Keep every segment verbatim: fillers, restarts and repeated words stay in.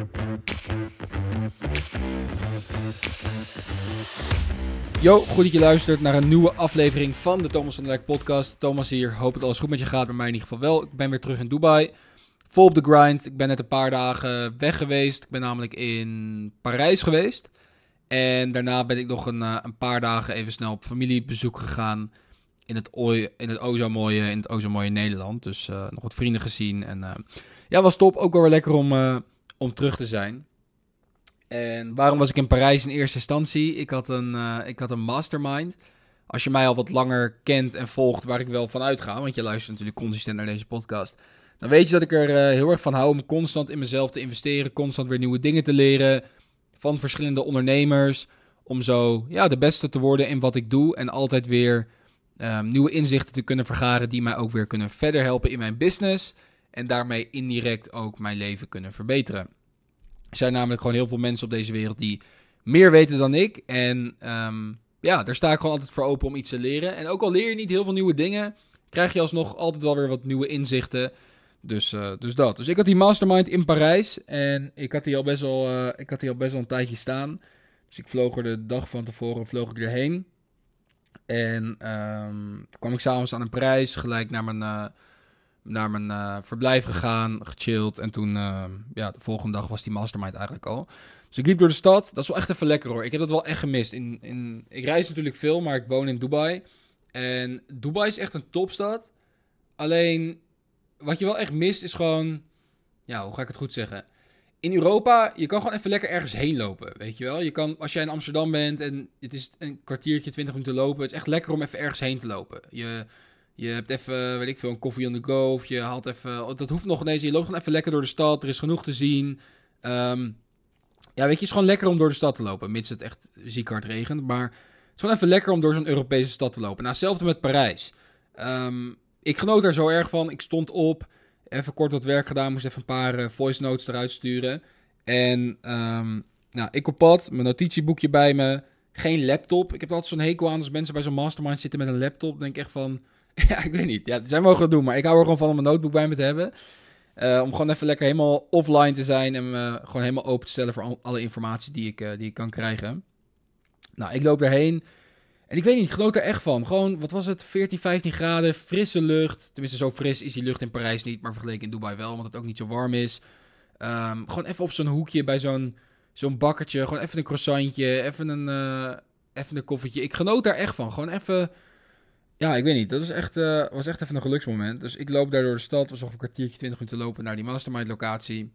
Yo, goed dat je luistert naar een nieuwe aflevering van de Thomas van der Lek podcast. Thomas hier, hoop dat alles goed met je gaat, bij mij in ieder geval wel. Ik ben weer terug in Dubai, vol op de grind. Ik ben net een paar dagen weg geweest. Ik ben namelijk in Parijs geweest. En daarna ben ik nog een, uh, een paar dagen even snel op familiebezoek gegaan in het, ooi, in het o zo mooie, in het o zo mooie Nederland. Dus uh, nog wat vrienden gezien. En uh, ja, was top. Ook wel weer lekker om, uh, om terug te zijn. En waarom was ik in Parijs in eerste instantie? Ik had, een, uh, ik had een mastermind. Als je mij al wat langer kent en volgt, waar ik wel van uitga, want je luistert natuurlijk consistent naar deze podcast, dan weet je dat ik er uh, heel erg van hou om constant in mezelf te investeren, constant weer nieuwe dingen te leren van verschillende ondernemers, om zo ja, de beste te worden in wat ik doe en altijd weer um, nieuwe inzichten te kunnen vergaren die mij ook weer kunnen verder helpen in mijn business en daarmee indirect ook mijn leven kunnen verbeteren. Er zijn namelijk gewoon heel veel mensen op deze wereld die meer weten dan ik. En um, ja, daar sta ik gewoon altijd voor open om iets te leren. En ook al leer je niet heel veel nieuwe dingen, krijg je alsnog altijd wel weer wat nieuwe inzichten. Dus, uh, dus dat. Dus ik had die mastermind in Parijs. En ik had die al best wel, uh, ik had die al best wel een tijdje staan. Dus ik vloog er de dag van tevoren vloog ik erheen. En um, toen kwam ik s'avonds aan een prijs, gelijk naar mijn... Uh, naar mijn uh, verblijf gegaan, gechilled. En toen, uh, ja, de volgende dag was die mastermind eigenlijk al. Dus ik liep door de stad. Dat is wel echt even lekker hoor. Ik heb dat wel echt gemist. In, in, ik reis natuurlijk veel, maar ik woon in Dubai. En Dubai is echt een topstad. Alleen, wat je wel echt mist is gewoon... Ja, hoe ga ik het goed zeggen? In Europa, je kan gewoon even lekker ergens heen lopen, weet je wel. Je kan, als jij in Amsterdam bent en het is een kwartiertje, twintig minuten lopen. Het is echt lekker om even ergens heen te lopen. Je... Je hebt even, weet ik veel, een koffie on the go. Of je haalt even... Dat hoeft nog ineens. Je loopt gewoon even lekker door de stad. Er is genoeg te zien. Um, ja, weet je, het is gewoon lekker om door de stad te lopen. Mits het echt ziek hard regent. Maar het is gewoon even lekker om door zo'n Europese stad te lopen. Nou, hetzelfde met Parijs. Um, ik genoot daar zo erg van. Ik stond op. Even kort wat werk gedaan. Moest even een paar uh, voice notes eruit sturen. En um, nou, ik op pad. Mijn notitieboekje bij me. Geen laptop. Ik heb altijd zo'n hekel aan als mensen bij zo'n mastermind zitten met een laptop. Dan denk ik echt van... Ja, ik weet niet. Ja, zij mogen het doen, maar ik hou er gewoon van om een notebook bij me te hebben. Uh, om gewoon even lekker helemaal offline te zijn en me gewoon helemaal open te stellen voor al, alle informatie die ik, uh, die ik kan krijgen. Nou, ik loop daarheen en ik weet niet, ik genoot er echt van. Gewoon, wat was het, veertien, vijftien graden, frisse lucht. Tenminste, zo fris is die lucht in Parijs niet, maar vergeleken in Dubai wel, want het ook niet zo warm is. Um, gewoon even op zo'n hoekje bij zo'n, zo'n bakkertje, gewoon even een croissantje, even een, uh, even een koffietje. Ik genoot daar echt van, gewoon even... Ja, ik weet niet. Dat was echt, uh, was echt even een geluksmoment. Dus ik loop daar door de stad. Was nog een kwartiertje, twintig minuten lopen naar die mastermind locatie.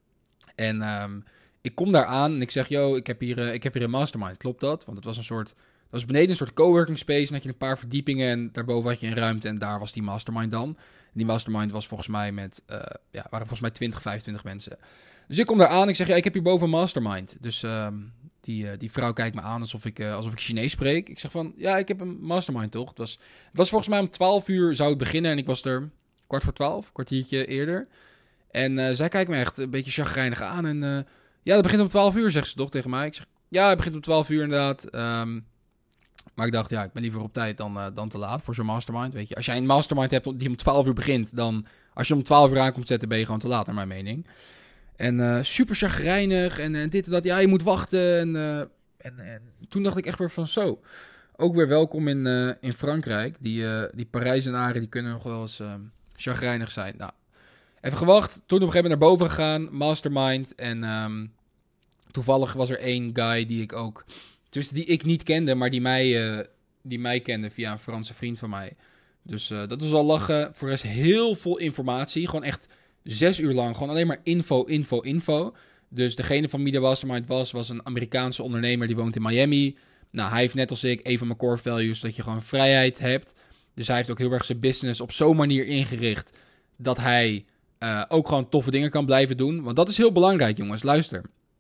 En um, ik kom daar aan en ik zeg, yo, ik heb hier, uh, ik heb hier een mastermind. Klopt dat? Want het was een soort, dat was beneden een soort coworking space. En had je een paar verdiepingen en daarboven had je een ruimte. En daar was die mastermind dan. En die mastermind was volgens mij met, uh, ja, waren volgens mij twintig, vijfentwintig mensen. Dus ik kom daar aan. Ik zeg, ja, ik heb hierboven een mastermind. Dus um, die, uh, die vrouw kijkt me aan alsof ik, uh, alsof ik Chinees spreek. Ik zeg van, ja, ik heb een mastermind, toch? Het was, het was volgens mij om twaalf uur zou het beginnen. En ik was er kwart voor twaalf, kwartiertje eerder. En uh, zij kijkt me echt een beetje chagrijnig aan. En uh, ja, dat begint om twaalf uur, zegt ze toch tegen mij. Ik zeg, ja, het begint om twaalf uur inderdaad. Um, maar ik dacht, ja, ik ben liever op tijd dan, uh, dan te laat voor zo'n mastermind. Weet je, als jij een mastermind hebt die om twaalf uur begint, dan als je om twaalf uur aankomt zetten, ben je gewoon te laat, naar mijn mening. En uh, super chagrijnig en, en dit en dat. Ja, je moet wachten. En, uh, en, en toen dacht ik echt weer van zo. Ook weer welkom in, uh, in Frankrijk. Die, uh, die Parijzenaren die kunnen nog wel eens uh, chagrijnig zijn. Nou, even gewacht. Toen op een gegeven moment naar boven gegaan. Mastermind. En um, toevallig was er één guy die ik ook... Dus die ik niet kende, maar die mij, uh, die mij kende via een Franse vriend van mij. Dus uh, dat was al lachen. Voor de rest heel veel informatie. Gewoon echt... Zes uur lang, gewoon alleen maar info, info, info. Dus degene van wie de mastermind was, was een Amerikaanse ondernemer die woont in Miami. Nou, hij heeft net als ik een van mijn core values, dat je gewoon vrijheid hebt. Dus hij heeft ook heel erg zijn business op zo'n manier ingericht dat hij uh, ook gewoon toffe dingen kan blijven doen. Want dat is heel belangrijk, jongens. Luister.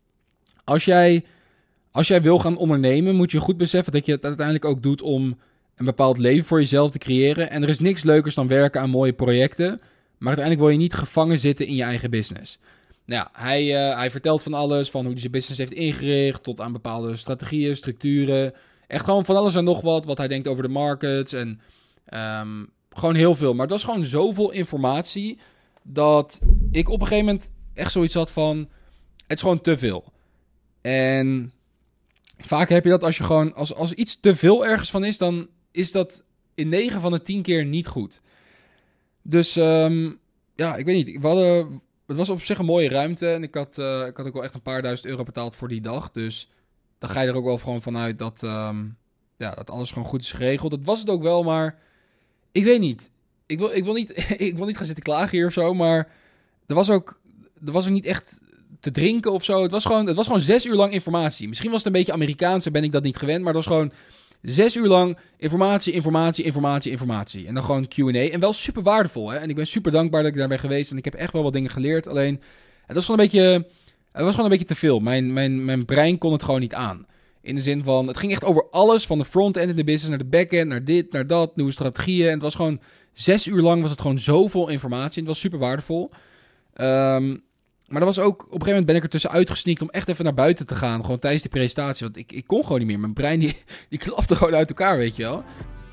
Als jij, als jij wil gaan ondernemen, moet je goed beseffen dat je het uiteindelijk ook doet om een bepaald leven voor jezelf te creëren. En er is niks leukers dan werken aan mooie projecten. Maar uiteindelijk wil je niet gevangen zitten in je eigen business. Nou ja, hij, uh, hij vertelt van alles, van hoe hij zijn business heeft ingericht, tot aan bepaalde strategieën, structuren. Echt gewoon van alles en nog wat, wat hij denkt over de markets en um, gewoon heel veel. Maar het was gewoon zoveel informatie dat ik op een gegeven moment echt zoiets had van... Het is gewoon te veel. En vaak heb je dat als je gewoon... Als, als iets te veel ergens van is, dan is dat in negen van de tien keer niet goed. Dus um, ja, ik weet niet. We hadden, het was op zich een mooie ruimte. En ik had, uh, ik had ook wel echt een paar duizend euro betaald voor die dag. Dus dan ga je er ook wel gewoon vanuit dat, um, ja, dat alles gewoon goed is geregeld. Dat was het ook wel, maar ik weet niet. Ik wil, ik wil niet, ik wil niet gaan zitten klagen hier of zo, maar er was ook, er was ook niet echt te drinken of zo. Het was gewoon, het was gewoon zes uur lang informatie. Misschien was het een beetje Amerikaans en ben ik dat niet gewend, maar het was gewoon zes uur lang informatie, informatie, informatie, informatie. En dan gewoon Q en A. En wel super waardevol, hè. En ik ben super dankbaar dat ik daar ben geweest. En ik heb echt wel wat dingen geleerd. Alleen, het was gewoon een beetje, het was gewoon een beetje te veel. Mijn, mijn, mijn brein kon het gewoon niet aan. In de zin van, het ging echt over alles. Van de front-end in de business naar de back-end, naar dit, naar dat. Nieuwe strategieën. En het was gewoon, zes uur lang was het gewoon zoveel informatie. En het was super waardevol. Um, maar dat was ook, op een gegeven moment ben ik er tussenuit gesneakt om echt even naar buiten te gaan. Gewoon tijdens die presentatie. Want ik, ik kon gewoon niet meer. Mijn brein die, die klapte gewoon uit elkaar, weet je wel.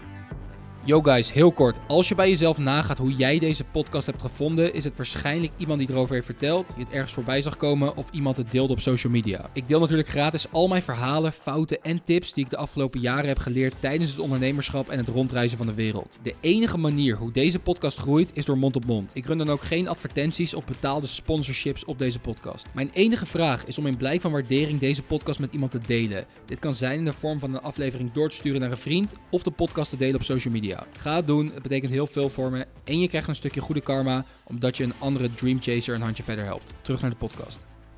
Yo guys, heel kort. Als je bij jezelf nagaat hoe jij deze podcast hebt gevonden, is het waarschijnlijk iemand die erover heeft verteld, die het ergens voorbij zag komen of iemand het deelde op social media. Ik deel natuurlijk gratis al mijn verhalen, fouten en tips die ik de afgelopen jaren heb geleerd tijdens het ondernemerschap en het rondreizen van de wereld. De enige manier hoe deze podcast groeit is door mond op mond. Ik run dan ook geen advertenties of betaalde sponsorships op deze podcast. Mijn enige vraag is om in blijk van waardering deze podcast met iemand te delen. Dit kan zijn in de vorm van een aflevering door te sturen naar een vriend of de podcast te delen op social media. Ga het doen, het betekent heel veel voor me en je krijgt een stukje goede karma omdat je een andere Dream Chaser een handje verder helpt. Terug naar de podcast.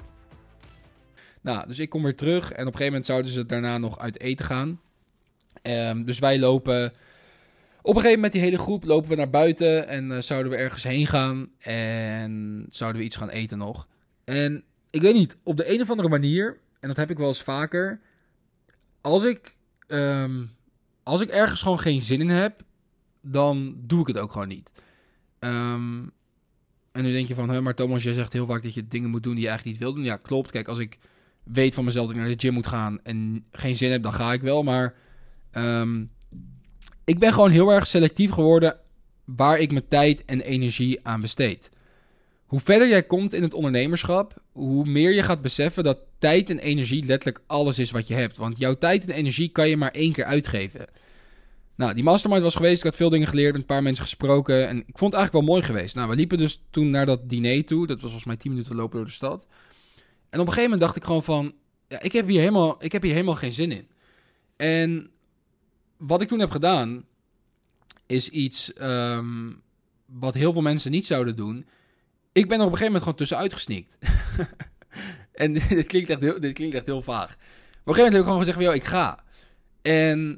Nou, dus ik kom weer terug en op een gegeven moment zouden ze daarna nog uit eten gaan. Um, dus wij lopen, op een gegeven moment die hele groep lopen we naar buiten en uh, zouden we ergens heen gaan en zouden we iets gaan eten nog. En ik weet niet, op de een of andere manier, en dat heb ik wel eens vaker, als ik... Um, Als ik ergens gewoon geen zin in heb, dan doe ik het ook gewoon niet. Um, en nu denk je van, hè, maar Thomas, jij zegt heel vaak dat je dingen moet doen die je eigenlijk niet wil doen. Ja, klopt. Kijk, als ik weet van mezelf dat ik naar de gym moet gaan en geen zin heb, dan ga ik wel. Maar um, ik ben gewoon heel erg selectief geworden waar ik mijn tijd en energie aan besteed. Hoe verder jij komt in het ondernemerschap, hoe meer je gaat beseffen dat tijd en energie letterlijk alles is wat je hebt. Want jouw tijd en energie kan je maar één keer uitgeven. Nou, die mastermind was geweest, ik had veel dingen geleerd, met een paar mensen gesproken en ik vond het eigenlijk wel mooi geweest. Nou, we liepen dus toen naar dat diner toe, dat was volgens mij tien minuten lopen door de stad. En op een gegeven moment dacht ik gewoon van, ja, ik heb hier helemaal, ik heb hier helemaal geen zin in. En wat ik toen heb gedaan, is iets um, wat heel veel mensen niet zouden doen. Ik ben er op een gegeven moment gewoon tussenuit gesneakt. En dit klinkt, echt heel, dit klinkt echt heel vaag. Maar op een gegeven moment heb ik gewoon gezegd van, yo, ik ga. En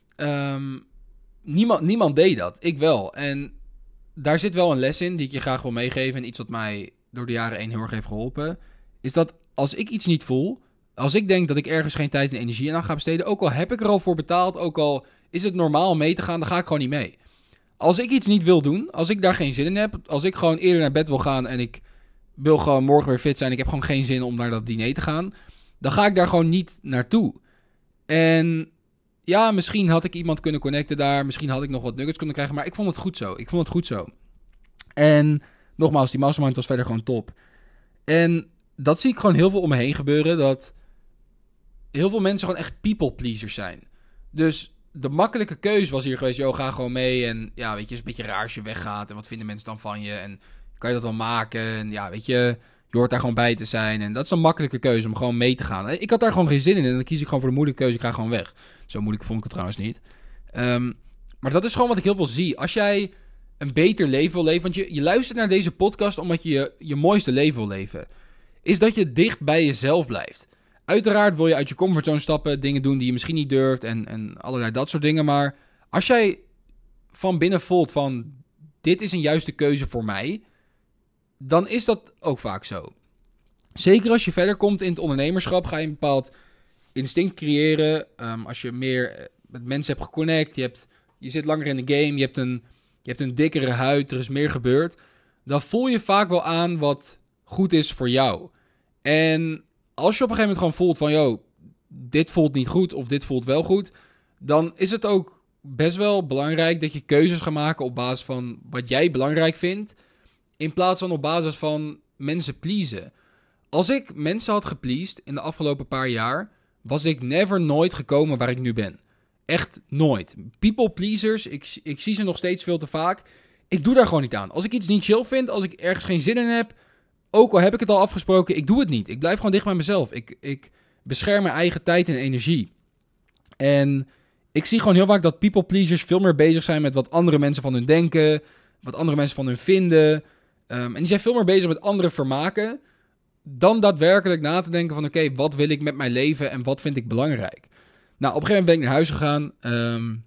um, niemand, niemand deed dat. Ik wel. En daar zit wel een les in die ik je graag wil meegeven. En iets wat mij door de jaren heen heel erg heeft geholpen. Is dat als ik iets niet voel, als ik denk dat ik ergens geen tijd en energie aan ga besteden, ook al heb ik er al voor betaald, ook al is het normaal om mee te gaan, dan ga ik gewoon niet mee. Als ik iets niet wil doen, als ik daar geen zin in heb, als ik gewoon eerder naar bed wil gaan en ik wil gewoon morgen weer fit zijn, ik heb gewoon geen zin om naar dat diner te gaan, dan ga ik daar gewoon niet naartoe. En ja, misschien had ik iemand kunnen connecten daar, misschien had ik nog wat nuggets kunnen krijgen, maar ik vond het goed zo. Ik vond het goed zo. En nogmaals, die mastermind was verder gewoon top. En dat zie ik gewoon heel veel om me heen gebeuren, dat heel veel mensen gewoon echt people pleasers zijn. Dus de makkelijke keuze was hier geweest, joh, ga gewoon mee. En ja, weet je, het is een beetje raar als je weggaat. En wat vinden mensen dan van je? En kan je dat wel maken? En ja, weet je, je hoort daar gewoon bij te zijn. En dat is een makkelijke keuze om gewoon mee te gaan. Ik had daar gewoon geen zin in. En dan kies ik gewoon voor de moeilijke keuze. Ik ga gewoon weg. Zo moeilijk vond ik het trouwens niet. Um, maar dat is gewoon wat ik heel veel zie. Als jij een beter leven wil leven, want je, je luistert naar deze podcast omdat je, je je mooiste leven wil leven, is dat je dicht bij jezelf blijft. Uiteraard wil je uit je comfortzone stappen, dingen doen die je misschien niet durft en, en allerlei dat soort dingen. Maar als jij van binnen voelt van, dit is een juiste keuze voor mij, dan is dat ook vaak zo. Zeker als je verder komt in het ondernemerschap, ga je een bepaald instinct creëren. Um, als je meer met mensen hebt geconnect, je, hebt, je zit langer in de game, je hebt, een, je hebt een dikkere huid, er is meer gebeurd, dan voel je vaak wel aan wat goed is voor jou. En als je op een gegeven moment gewoon voelt van, yo, dit voelt niet goed of dit voelt wel goed, dan is het ook best wel belangrijk dat je keuzes gaat maken op basis van wat jij belangrijk vindt, in plaats van op basis van mensen pleasen. Als ik mensen had gepleased in de afgelopen paar jaar, was ik never nooit gekomen waar ik nu ben. Echt nooit. People pleasers, ik, ik zie ze nog steeds veel te vaak. Ik doe daar gewoon niet aan. Als ik iets niet chill vind, als ik ergens geen zin in heb, ook al heb ik het al afgesproken, ik doe het niet. Ik blijf gewoon dicht bij mezelf. Ik, ik bescherm mijn eigen tijd en energie. En ik zie gewoon heel vaak dat people pleasers veel meer bezig zijn met wat andere mensen van hun denken, wat andere mensen van hun vinden. Um, en die zijn veel meer bezig met andere vermaken dan daadwerkelijk na te denken van oké, okay, wat wil ik met mijn leven en wat vind ik belangrijk? Nou, op een gegeven moment ben ik naar huis gegaan. Um,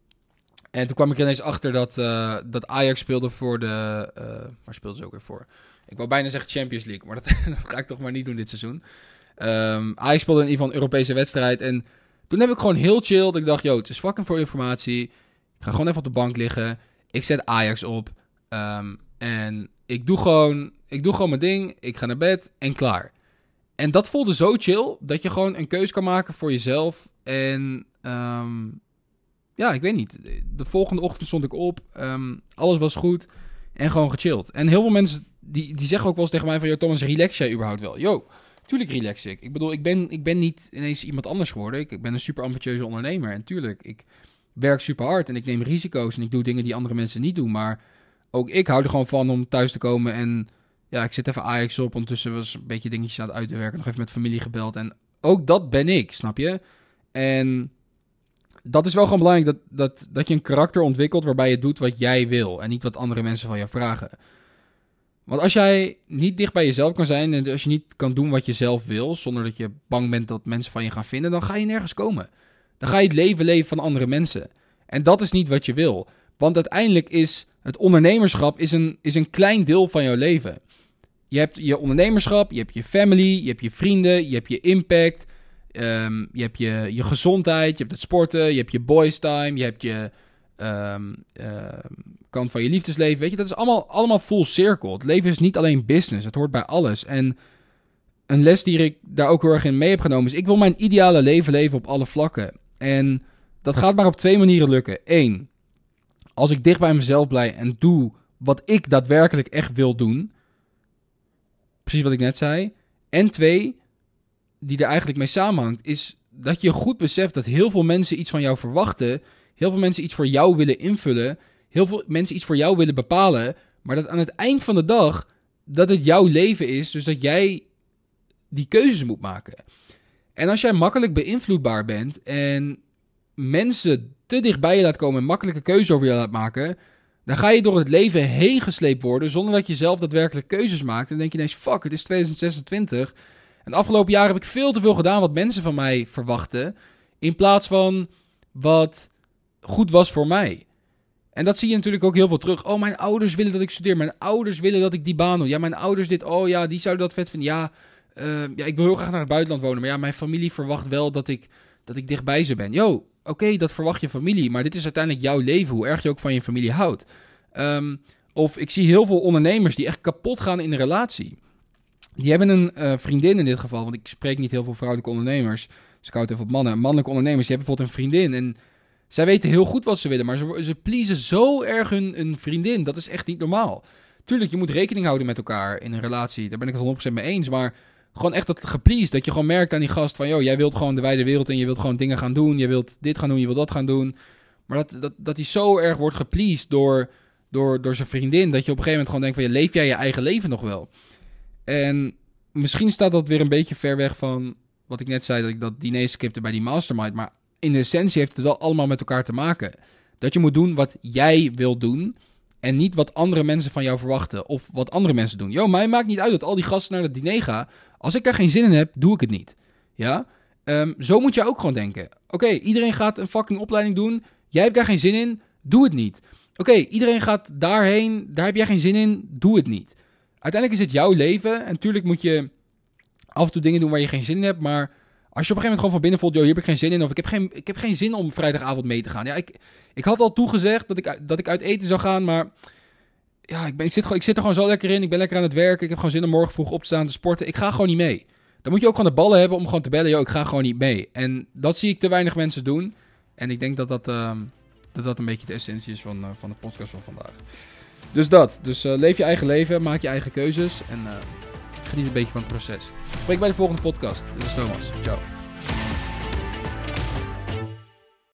en toen kwam ik er ineens achter dat, uh, dat Ajax speelde voor de... Uh, waar speelden ze ook weer voor? Ik wou bijna zeggen Champions League, maar dat, dat ga ik toch maar niet doen dit seizoen. Um, Ajax speelde in ieder geval een Europese wedstrijd. En toen heb ik gewoon heel chill. Dat ik dacht, yo, het is fucking veel informatie. Ik ga gewoon even op de bank liggen. Ik zet Ajax op. Um, en ik doe, gewoon, ik doe gewoon mijn ding. Ik ga naar bed en klaar. En dat voelde zo chill, dat je gewoon een keus kan maken voor jezelf. En um, ja, ik weet niet. De volgende ochtend stond ik op. Um, alles was goed. En gewoon gechilled. En heel veel mensen die, die zeggen ook wel eens tegen mij van... Yo, Thomas, relax jij überhaupt wel? Yo, tuurlijk relax ik. Ik bedoel, ik ben, ik ben niet ineens iemand anders geworden. Ik, ik ben een super ambitieuze ondernemer. En tuurlijk, ik werk super hard en ik neem risico's. En ik doe dingen die andere mensen niet doen. Maar ook ik hou er gewoon van om thuis te komen. En ja, ik zit even Ajax op. Ondertussen was een beetje dingetjes aan het uitwerken. Nog even met familie gebeld. En ook dat ben ik, snap je? En dat is wel gewoon belangrijk, dat, dat, dat je een karakter ontwikkelt waarbij je doet wat jij wil en niet wat andere mensen van jou vragen. Want als jij niet dicht bij jezelf kan zijn en als je niet kan doen wat je zelf wil, zonder dat je bang bent dat mensen van je gaan vinden, dan ga je nergens komen. Dan ga je het leven leven van andere mensen. En dat is niet wat je wil. Want uiteindelijk is het ondernemerschap is een, is een klein deel van jouw leven. Je hebt je ondernemerschap, je hebt je family, je hebt je vrienden, je hebt je impact... Um, je hebt je, je gezondheid, je hebt het sporten, je hebt je boys time, je hebt je um, uh, kant van je liefdesleven. Weet je, dat is allemaal, allemaal full circle. Het leven is niet alleen business, het hoort bij alles. En een les die ik daar ook heel erg in mee heb genomen is... ik wil mijn ideale leven leven op alle vlakken. En dat gaat maar op twee manieren lukken. Eén, als ik dicht bij mezelf blijf en doe wat ik daadwerkelijk echt wil doen. Precies wat ik net zei. En twee, die er eigenlijk mee samenhangt, is dat je goed beseft dat heel veel mensen iets van jou verwachten. Heel veel mensen iets voor jou willen invullen. Heel veel mensen iets voor jou willen bepalen. Maar dat aan het eind van de dag, dat het jouw leven is. Dus dat jij die keuzes moet maken. En als jij makkelijk beïnvloedbaar bent en mensen te dichtbij je laat komen en makkelijke keuzes over je laat maken, dan ga je door het leven heen gesleept worden zonder dat je zelf daadwerkelijk keuzes maakt. En dan denk je ineens, fuck, het is twintig zesentwintig. En de afgelopen jaren heb ik veel te veel gedaan wat mensen van mij verwachten, in plaats van wat goed was voor mij. En dat zie je natuurlijk ook heel veel terug. Oh, mijn ouders willen dat ik studeer. Mijn ouders willen dat ik die baan doe. Ja, mijn ouders dit. Oh ja, die zouden dat vet vinden. Ja, uh, ja, ik wil heel graag naar het buitenland wonen. Maar ja, mijn familie verwacht wel dat ik, dat ik dichtbij ze ben. Yo, oké, okay, dat verwacht je familie. Maar dit is uiteindelijk jouw leven. Hoe erg je ook van je familie houdt. Um, of ik zie heel veel ondernemers die echt kapot gaan in een relatie. Die hebben een uh, vriendin in dit geval. Want ik spreek niet heel veel vrouwelijke ondernemers. Dus ik houd even op mannen. Mannelijke ondernemers, die hebben bijvoorbeeld een vriendin. En zij weten heel goed wat ze willen. Maar ze, ze pleasen zo erg hun, hun vriendin. Dat is echt niet normaal. Tuurlijk, je moet rekening houden met elkaar in een relatie. Daar ben ik het honderd procent mee eens. Maar gewoon echt dat gepleased. Dat je gewoon merkt aan die gast van, joh, jij wilt gewoon de wijde wereld in. Je wilt gewoon dingen gaan doen. Je wilt dit gaan doen, je wilt dat gaan doen. Maar dat, dat, dat hij zo erg wordt gepleased door, door, door zijn vriendin. Dat je op een gegeven moment gewoon denkt van, ja, leef jij je eigen leven nog wel? En misschien staat dat weer een beetje ver weg van wat ik net zei, dat ik dat diner skipte bij die mastermind. Maar in de essentie heeft het wel allemaal met elkaar te maken. Dat je moet doen wat jij wil doen en niet wat andere mensen van jou verwachten of wat andere mensen doen. Yo, mij maakt niet uit dat al die gasten naar het diner gaan. Als ik daar geen zin in heb, doe ik het niet. Ja? Um, zo moet je ook gewoon denken. Oké, okay, iedereen gaat een fucking opleiding doen. Jij hebt daar geen zin in, doe het niet. Oké, okay, iedereen gaat daarheen, daar heb jij geen zin in, doe het niet. Uiteindelijk is het jouw leven. En natuurlijk moet je af en toe dingen doen waar je geen zin in hebt. Maar als je op een gegeven moment gewoon van binnen voelt, joh, hier heb ik geen zin in. Of ik heb geen, ik heb geen zin om vrijdagavond mee te gaan. Ja, ik, ik had al toegezegd dat ik, dat ik uit eten zou gaan. Maar ja, ik, ben, ik, zit gewoon, ik zit er gewoon zo lekker in. Ik ben lekker aan het werken. Ik heb gewoon zin om morgen vroeg op te staan te sporten. Ik ga gewoon niet mee. Dan moet je ook gewoon de ballen hebben om gewoon te bellen. Joh, ik ga gewoon niet mee. En dat zie ik te weinig mensen doen. En ik denk dat dat, uh, dat, dat een beetje de essentie is van, uh, van de podcast van vandaag. Dus dat. Dus uh, leef je eigen leven. Maak je eigen keuzes. En uh, Geniet een beetje van het proces. Spreek bij de volgende podcast. Dit is Thomas. Ciao.